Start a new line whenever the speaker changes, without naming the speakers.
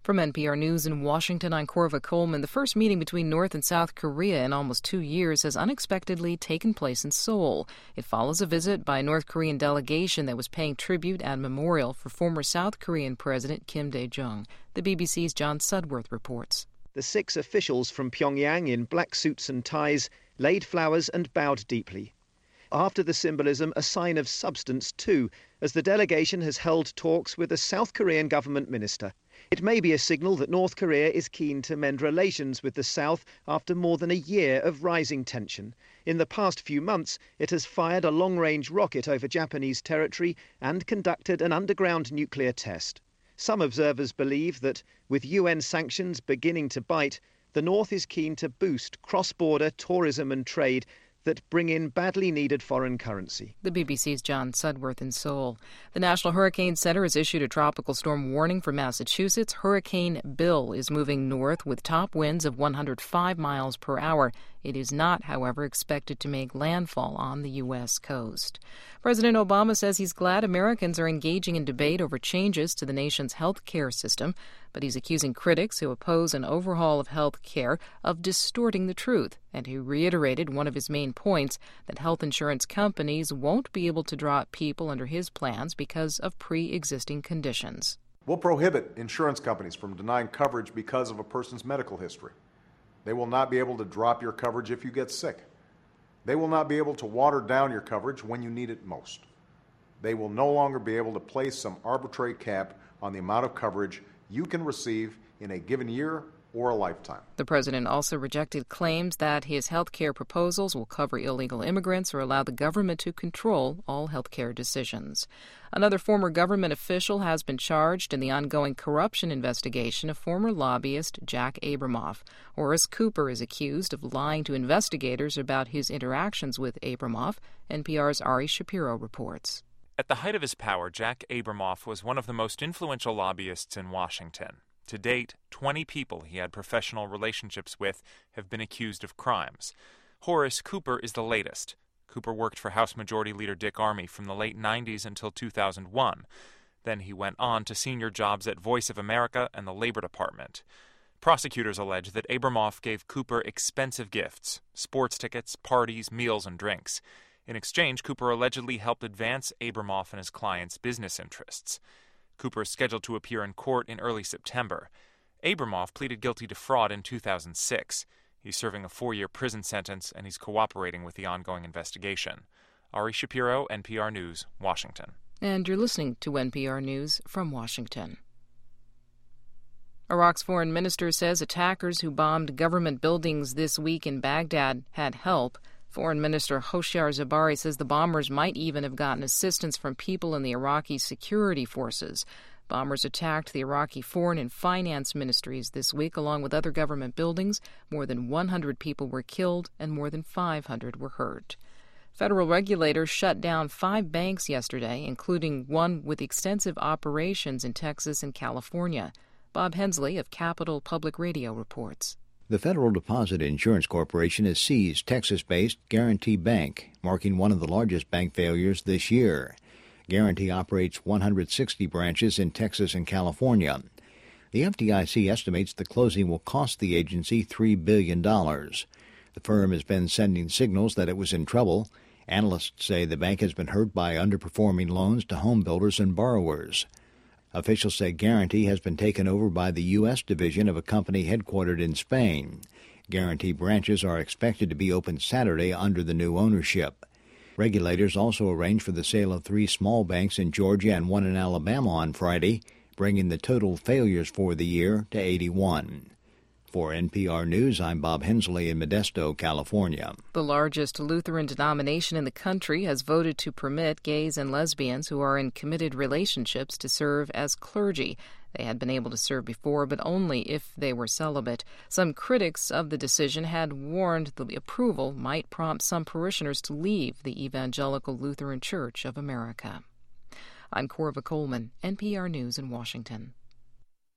From NPR News in Washington, I'm Corva Coleman. The first meeting between North and South Korea in almost 2 years has unexpectedly taken place in Seoul. It follows a visit by a North Korean delegation that was paying tribute at a memorial for former South Korean President Kim Dae-jung. The BBC's John Sudworth reports.
The 6 officials from Pyongyang in black suits and ties laid flowers and bowed deeply. After the symbolism, a sign of substance too, as the delegation has held talks with a South Korean government minister. It may be a signal that North Korea is keen to mend relations with the South after more than a year of rising tension. In the past few months, it has fired a long-range rocket over Japanese territory and conducted an underground nuclear test. Some observers believe that, with UN sanctions beginning to bite, the North is keen to boost cross-border tourism and trade that bring in badly needed foreign currency.
The BBC's John Sudworth in Seoul. The National Hurricane Center has issued a tropical storm warning for Massachusetts. Hurricane Bill is moving north with top winds of 105 miles per hour. It is not, however, expected to make landfall on the U.S. coast. President Obama says he's glad Americans are engaging in debate over changes to the nation's health care system, but he's accusing critics who oppose an overhaul of health care of distorting the truth, and he reiterated one of his main points, that health insurance companies won't be able to draw up people under his plans because of pre-existing conditions.
We'll prohibit insurance companies from denying coverage because of a person's medical history. They will not be able to drop your coverage if you get sick. They will not be able to water down your coverage when you need it most. They will no longer be able to place some arbitrary cap on the amount of coverage you can receive in a given year or a lifetime.
The president also rejected claims that his health care proposals will cover illegal immigrants or allow the government to control all health care decisions. Another former government official has been charged in the ongoing corruption investigation of former lobbyist Jack Abramoff. Horace Cooper is accused of lying to investigators about his interactions with Abramoff. NPR's Ari Shapiro reports.
At the height of his power, Jack Abramoff was one of the most influential lobbyists in Washington. To date, 20 people he had professional relationships with have been accused of crimes. Horace Cooper is the latest. Cooper worked for House Majority Leader Dick Armey from the late 90s until 2001. Then he went on to senior jobs at Voice of America and the Labor Department. Prosecutors allege that Abramoff gave Cooper expensive gifts, sports tickets, parties, meals, and drinks. In exchange, Cooper allegedly helped advance Abramoff and his clients' business interests. Cooper is scheduled to appear in court in early September. Abramoff pleaded guilty to fraud in 2006. He's serving a 4-year prison sentence, and he's cooperating with the ongoing investigation. Ari Shapiro, NPR News, Washington.
And you're listening to NPR News from Washington. Iraq's foreign minister says attackers who bombed government buildings this week in Baghdad had help. Foreign Minister Hoshyar Zebari says the bombers might even have gotten assistance from people in the Iraqi security forces. Bombers attacked the Iraqi Foreign and Finance Ministries this week, along with other government buildings. More than 100 people were killed and more than 500 were hurt. Federal regulators shut down 5 banks yesterday, including one with extensive operations in Texas and California. Bob Hensley of Capital Public Radio reports.
The Federal Deposit Insurance Corporation has seized Texas-based Guarantee Bank, marking one of the largest bank failures this year. Guarantee operates 160 branches in Texas and California. The FDIC estimates the closing will cost the agency $3 billion. The firm has been sending signals that it was in trouble. Analysts say the bank has been hurt by underperforming loans to home builders and borrowers. Officials say Guarantee has been taken over by the U.S. division of a company headquartered in Spain. Guarantee branches are expected to be open Saturday under the new ownership. Regulators also arranged for the sale of 3 small banks in Georgia and 1 in Alabama on Friday, bringing the total failures for the year to 81. For NPR News, I'm Bob Hensley in Modesto, California.
The largest Lutheran denomination in the country has voted to permit gays and lesbians who are in committed relationships to serve as clergy. They had been able to serve before, but only if they were celibate. Some critics of the decision had warned the approval might prompt some parishioners to leave the Evangelical Lutheran Church of America. I'm Corva Coleman, NPR News in Washington.